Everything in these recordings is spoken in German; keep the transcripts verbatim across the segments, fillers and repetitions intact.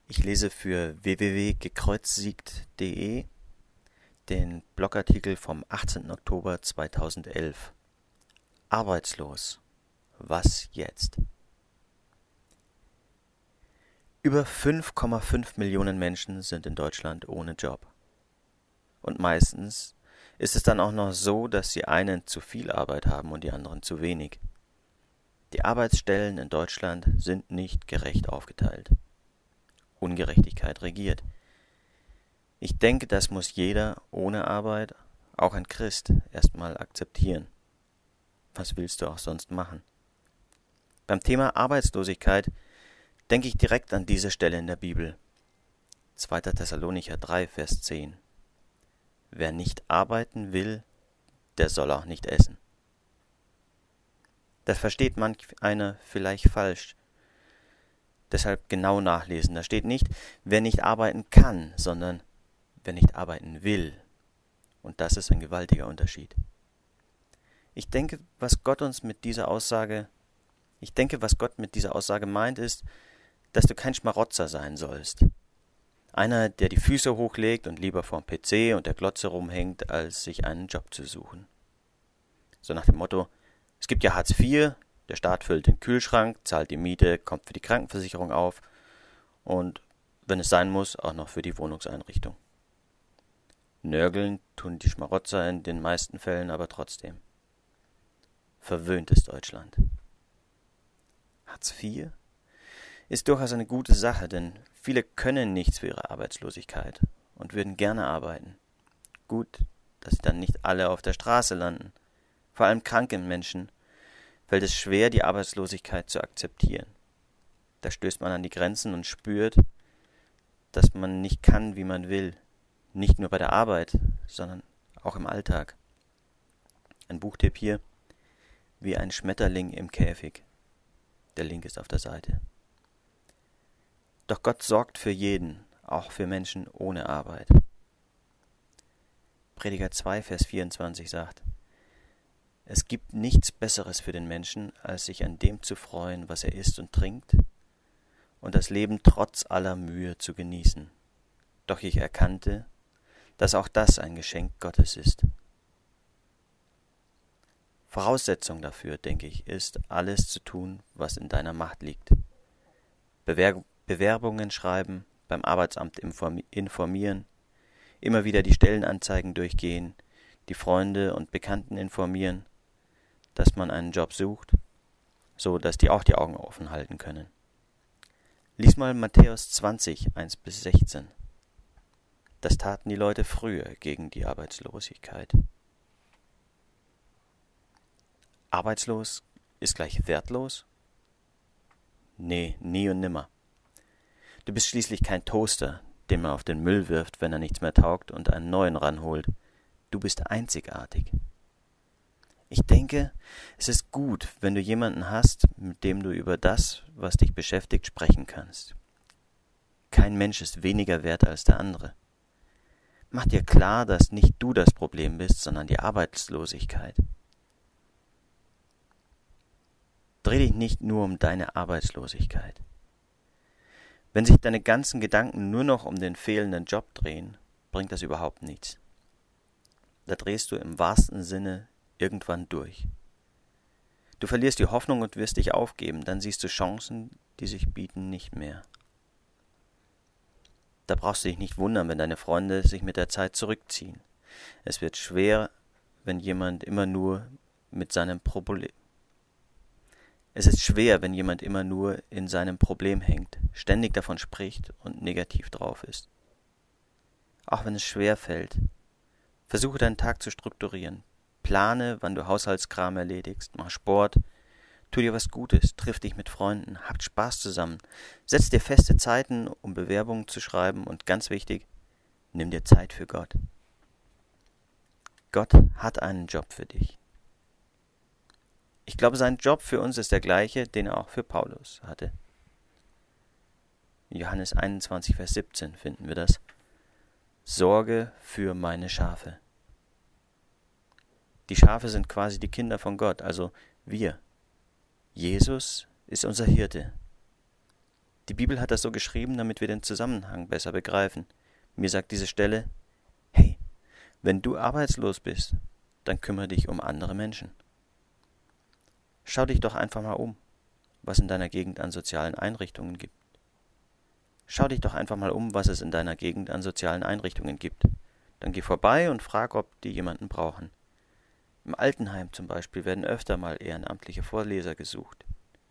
Ich lese für w w w punkt gekreuzigt punkt de den Blogartikel vom achtzehnten Oktober zweitausendelf. Arbeitslos. Was jetzt? Über fünf Komma fünf Millionen Menschen sind in Deutschland ohne Job. Und meistens ist es dann auch noch so, dass die einen zu viel Arbeit haben und die anderen zu wenig. Die Arbeitsstellen in Deutschland sind nicht gerecht aufgeteilt. Ungerechtigkeit regiert. Ich denke, das muss jeder ohne Arbeit, auch ein Christ, erstmal akzeptieren. Was willst du auch sonst machen? Beim Thema Arbeitslosigkeit denke ich direkt an diese Stelle in der Bibel. zweiter Thessalonicher drei, Vers zehn. Wer nicht arbeiten will, der soll auch nicht essen. Das versteht manch einer vielleicht falsch. Deshalb genau nachlesen. Da steht nicht, wer nicht arbeiten kann, sondern wer nicht arbeiten will. Und das ist ein gewaltiger Unterschied. Ich denke, was Gott uns mit dieser Aussage, ich denke, was Gott mit dieser Aussage meint, ist, dass du kein Schmarotzer sein sollst. Einer, der die Füße hochlegt und lieber vorm P C und der Glotze rumhängt, als sich einen Job zu suchen. So nach dem Motto, es gibt ja Hartz vier, der Staat füllt den Kühlschrank, zahlt die Miete, kommt für die Krankenversicherung auf und, wenn es sein muss, auch noch für die Wohnungseinrichtung. Nörgeln tun die Schmarotzer in den meisten Fällen aber trotzdem. Verwöhntes Deutschland. Hartz vier ist durchaus eine gute Sache, denn viele können nichts für ihre Arbeitslosigkeit und würden gerne arbeiten. Gut, dass sie dann nicht alle auf der Straße landen. Vor allem kranken Menschen fällt es schwer, die Arbeitslosigkeit zu akzeptieren. Da stößt man an die Grenzen und spürt, dass man nicht kann, wie man will. Nicht nur bei der Arbeit, sondern auch im Alltag. Ein Buchtipp hier: Wie ein Schmetterling im Käfig. Der Link ist auf der Seite. Doch Gott sorgt für jeden, auch für Menschen ohne Arbeit. Prediger zwei, Vers vierundzwanzig sagt: Es gibt nichts Besseres für den Menschen, als sich an dem zu freuen, was er isst und trinkt, und das Leben trotz aller Mühe zu genießen. Doch ich erkannte, dass auch das ein Geschenk Gottes ist. Voraussetzung dafür, denke ich, ist, alles zu tun, was in deiner Macht liegt. Bewer- Bewerbungen schreiben, beim Arbeitsamt informi- informieren, immer wieder die Stellenanzeigen durchgehen, die Freunde und Bekannten informieren, dass man einen Job sucht, so dass die auch die Augen offen halten können. Lies mal Matthäus zwanzig, eins bis sechzehn. Das taten die Leute früher gegen die Arbeitslosigkeit. Arbeitslos ist gleich wertlos? Nee, nie und nimmer. Du bist schließlich kein Toaster, den man auf den Müll wirft, wenn er nichts mehr taugt und einen neuen ranholt. Du bist einzigartig. Ich denke, es ist gut, wenn du jemanden hast, mit dem du über das, was dich beschäftigt, sprechen kannst. Kein Mensch ist weniger wert als der andere. Mach dir klar, dass nicht du das Problem bist, sondern die Arbeitslosigkeit. Dreh dich nicht nur um deine Arbeitslosigkeit. Wenn sich deine ganzen Gedanken nur noch um den fehlenden Job drehen, bringt das überhaupt nichts. Da drehst du im wahrsten Sinne irgendwann durch. Du verlierst die Hoffnung und wirst dich aufgeben, dann siehst du Chancen, die sich bieten, nicht mehr. Da brauchst du dich nicht wundern, wenn deine Freunde sich mit der Zeit zurückziehen. Es wird schwer, wenn jemand immer nur mit seinem Problem. Es ist schwer, wenn jemand immer nur in seinem Problem hängt, ständig davon spricht und negativ drauf ist. Auch wenn es schwer fällt, versuche deinen Tag zu strukturieren. Plane, wann du Haushaltskram erledigst, mach Sport, tu dir was Gutes, triff dich mit Freunden, habt Spaß zusammen, setz dir feste Zeiten, um Bewerbungen zu schreiben und ganz wichtig, nimm dir Zeit für Gott. Gott hat einen Job für dich. Ich glaube, sein Job für uns ist der gleiche, den er auch für Paulus hatte. In Johannes einundzwanzig, Vers siebzehn finden wir das. Sorge für meine Schafe. Die Schafe sind quasi die Kinder von Gott, also wir. Jesus ist unser Hirte. Die Bibel hat das so geschrieben, damit wir den Zusammenhang besser begreifen. Mir sagt diese Stelle, hey, wenn du arbeitslos bist, dann kümmere dich um andere Menschen. Schau dich doch einfach mal um, was in deiner Gegend an sozialen Einrichtungen gibt. Schau dich doch einfach mal um, was es in deiner Gegend an sozialen Einrichtungen gibt. Dann geh vorbei und frag, ob die jemanden brauchen. Im Altenheim zum Beispiel werden öfter mal ehrenamtliche Vorleser gesucht.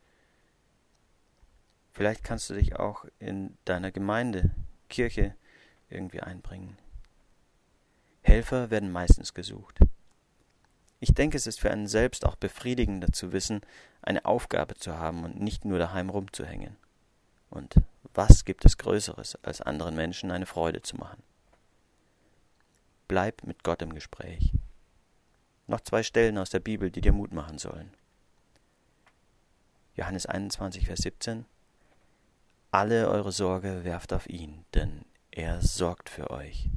Vielleicht kannst du dich auch in deiner Gemeinde, Kirche irgendwie einbringen. Helfer werden meistens gesucht. Ich denke, es ist für einen selbst auch befriedigender zu wissen, eine Aufgabe zu haben und nicht nur daheim rumzuhängen. Und was gibt es Größeres, als anderen Menschen eine Freude zu machen? Bleib mit Gott im Gespräch. Noch zwei Stellen aus der Bibel, die dir Mut machen sollen. Johannes einundzwanzig, Vers siebzehn. Alle eure Sorge werft auf ihn, denn er sorgt für euch.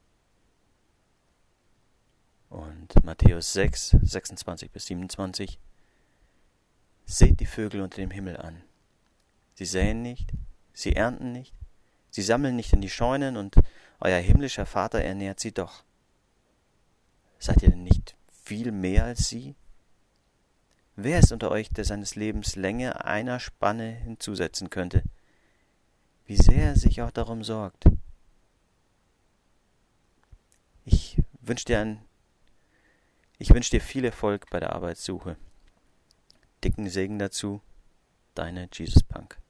Und Matthäus sechs, sechsundzwanzig bis siebenundzwanzig. Seht die Vögel unter dem Himmel an. Sie säen nicht, sie ernten nicht, sie sammeln nicht in die Scheunen, und euer himmlischer Vater ernährt sie doch. Seid ihr denn nicht viel mehr als sie? Wer ist unter euch, der seines Lebens Länge einer Spanne hinzusetzen könnte? Wie sehr er sich auch darum sorgt. Ich wünsche dir ein, ich wünsche dir viel Erfolg bei der Arbeitssuche. Dicken Segen dazu, deine Jesus Punk.